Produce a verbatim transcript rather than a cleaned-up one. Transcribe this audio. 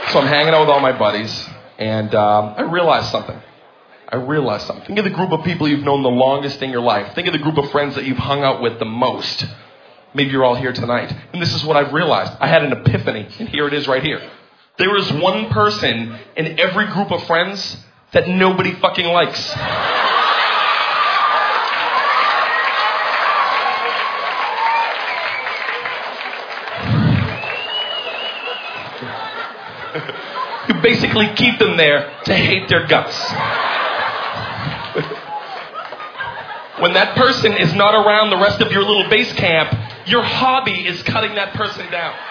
So I'm hanging out with all my buddies, and um, I realized something. I realized something. Think of the group of people you've known the longest in your life. Think of the group of friends that you've hung out with the most. Maybe you're all here tonight. And this is what I've realized. I had an epiphany, and here it is right here. There is one person in every group of friends that nobody fucking likes. You basically keep them there to hate their guts. When that person is not around the rest of your little base camp, your hobby is cutting that person down.